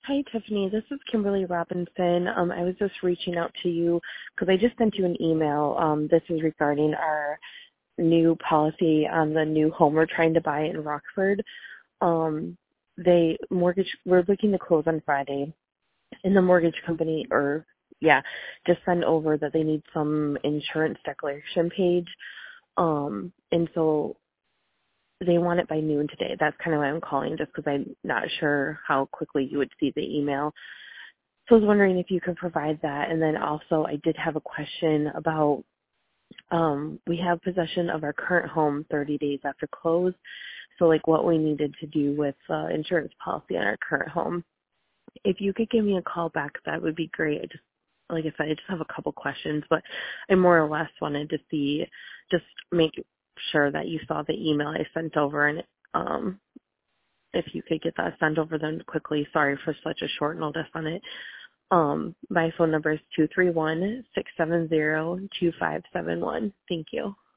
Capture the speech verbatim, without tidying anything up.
Hi, Tiffany. This is Kimberly Robinson. Um, I was just reaching out to you because I just sent you an email. Um, this is regarding our new policy on the new home we're trying to buy in Rockford. Um, they mortgage. We're looking to close on Friday, and the mortgage company, or yeah, just send over that they need some insurance declaration page. Um, and so they want it by noon today. That's kind of why I'm calling, just because I'm not sure how quickly you would see the email. So I was wondering if you could provide that. And then also I did have a question about, um, we have possession of our current home thirty days after close. So like what we needed to do with uh, insurance policy on our current home. If you could give me a call back, that would be great. I just, like I said, I just have a couple questions, but I more or less wanted to see, just make sure that you saw the email I sent over, and um, if you could get that sent over then quickly. Sorry for such a short notice on it. Um, my phone number is two three one, six seven zero, two five seven one. Thank you.